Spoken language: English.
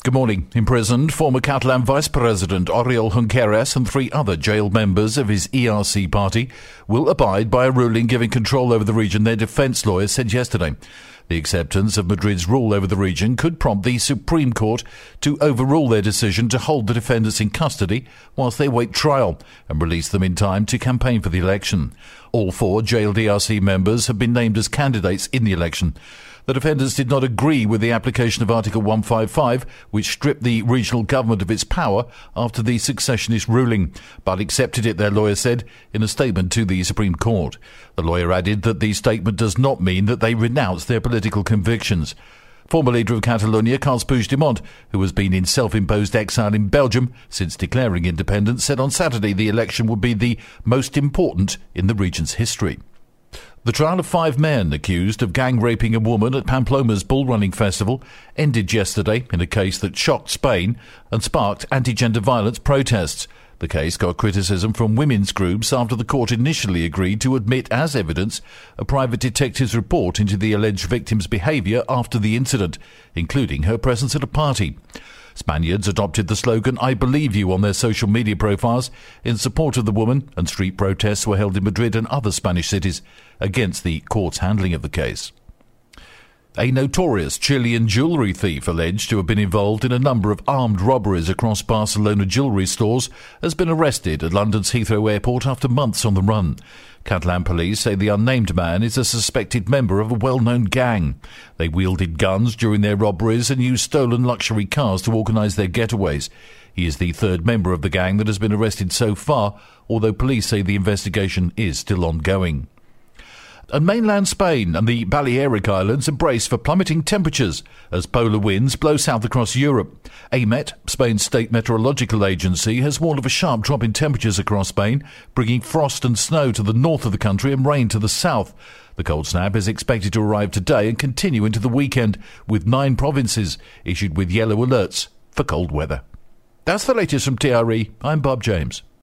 Good morning. Imprisoned, former Catalan Vice President Oriol Junqueras and 3 other jailed members of his ERC party will abide by a ruling giving control over the region, their defence lawyers said yesterday. The acceptance of Madrid's rule over the region could prompt the Supreme Court to overrule their decision to hold the defendants in custody whilst they wait trial and release them in time to campaign for the election. All 4 jailed ERC members have been named as candidates in the election. The defendants did not agree with the application of Article 155, which stripped the regional government of its power after the successionist ruling, but accepted it, their lawyer said, in a statement to the Supreme Court. The lawyer added that the statement does not mean that they renounce their political convictions. Former leader of Catalonia, Carles Puigdemont, who has been in self-imposed exile in Belgium since declaring independence, said on Saturday the election would be the most important in the region's history. The trial of 5 men accused of gang-raping a woman at Pamplona's bull-running festival ended yesterday in a case that shocked Spain and sparked anti-gender violence protests. The case got criticism from women's groups after the court initially agreed to admit as evidence a private detective's report into the alleged victim's behaviour after the incident, including her presence at a party. Spaniards adopted the slogan, "I believe you," on their social media profiles in support of the woman, and street protests were held in Madrid and other Spanish cities against the court's handling of the case. A notorious Chilean jewellery thief alleged to have been involved in a number of armed robberies across Barcelona jewellery stores has been arrested at London's Heathrow Airport after months on the run. Catalan police say the unnamed man is a suspected member of a well-known gang. They wielded guns during their robberies and used stolen luxury cars to organise their getaways. He is the 3rd member of the gang that has been arrested so far, although police say the investigation is still ongoing. And mainland Spain and the Balearic Islands are braced for plummeting temperatures as polar winds blow south across Europe. AEMET, Spain's state meteorological agency, has warned of a sharp drop in temperatures across Spain, bringing frost and snow to the north of the country and rain to the south. The cold snap is expected to arrive today and continue into the weekend, with 9 provinces issued with yellow alerts for cold weather. That's the latest from TRE. I'm Bob James.